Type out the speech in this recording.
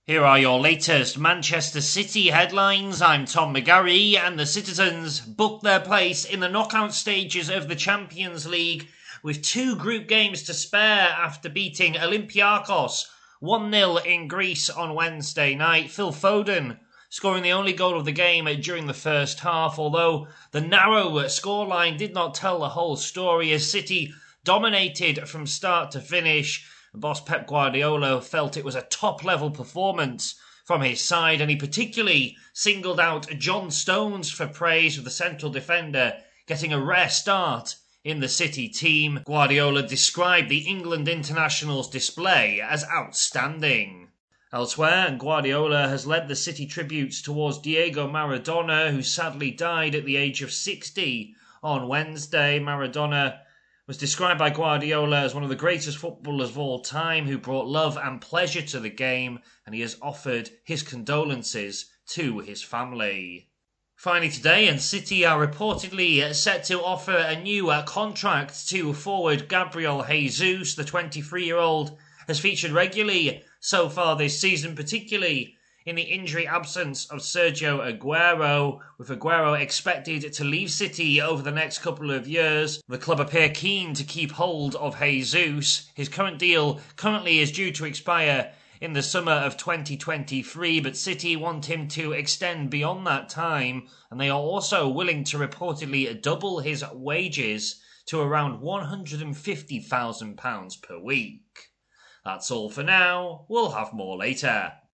Here are your latest Manchester City headlines. I'm Tom McGarry, and the Citizens booked their place in the knockout stages of the Champions League with 2 group games to spare after beating Olympiacos 1-0 in Greece on Wednesday night. Phil Foden scoring the only goal of the game during the first half, although the narrow scoreline did not tell the whole story as City dominated from start to finish. Boss Pep Guardiola felt it was a top-level performance from his side, and he particularly singled out John Stones for praise, with the central defender getting a rare start in the City team. Guardiola described the England international's display as outstanding. Elsewhere, Guardiola has led the City tributes towards Diego Maradona, who sadly died at the age of 60 on Wednesday. Maradona was described by Guardiola as one of the greatest footballers of all time, who brought love and pleasure to the game, and he has offered his condolences to his family. Finally today, and City are reportedly set to offer a new contract to forward Gabriel Jesus. The 23-year-old has featured regularly so far this season, particularly in the injury absence of Sergio Aguero. With Aguero expected to leave City over the next couple of years, the club appear keen to keep hold of Jesus. His current deal currently is due to expire in the summer of 2023, but City want him to extend beyond that time, and they are also willing to reportedly double his wages to around £150,000 per week. That's all for now. We'll have more later.